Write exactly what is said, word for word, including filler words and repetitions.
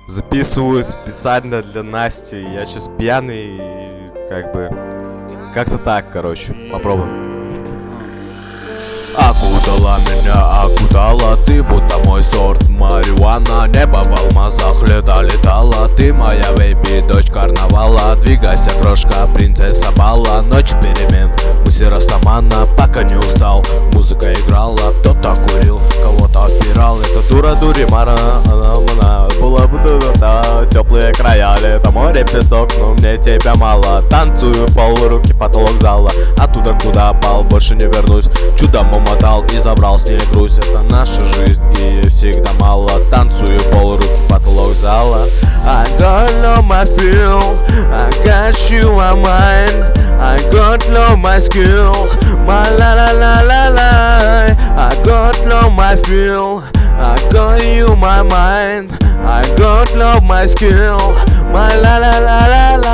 Записываю специально для Насти. Я сейчас пьяный и как бы... Как-то так, короче. Попробуем. Окутала меня, окутала ты, будто мой сорт марихуана. Небо в алмазах лето летала, ты моя вейби, дочь карнавала. Двигайся, крошка, принцесса бала. Ночь перемен, мысли растамана. Пока не устал, музыка играла. Кто-то курил, кого-то впирал. Это дура дуримара, она мана. Была бы дура, теплые края, лето, море, песок, но мне тебя мало. Танцую, пол, руки, потолок зала. Оттуда, куда пал, больше не вернусь. Чудом умотал и забрал с ней грусть. Это наша жизнь и ей всегда мало. Танцую, пол, руки, потолок зала. I got love my feel, I got you on mine. I got love my skill, my la la la la la. I got love my feel, I got you my mind. I got love my skill, my la la la la la.